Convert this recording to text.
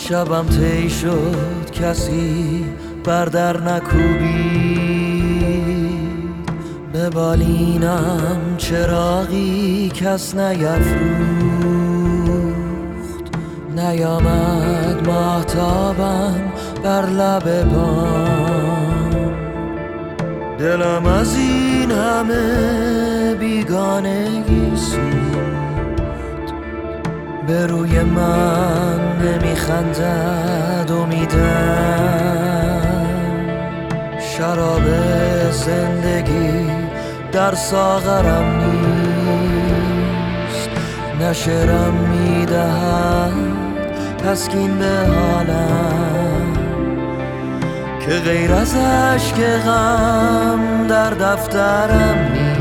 شبم طی شد کسی بر در نکوبید، به بالینم چراغی کس نیفروخت. نیامد ماهتابم بر لب بام، دلم از این همه بیگانگی سوخت. به روی من نمیخندد امیدم، شراب زندگی در ساغرم نیست. نه شعرم میدهد تسکین به حالم، که غیر از اشک غم در دفترم نیست.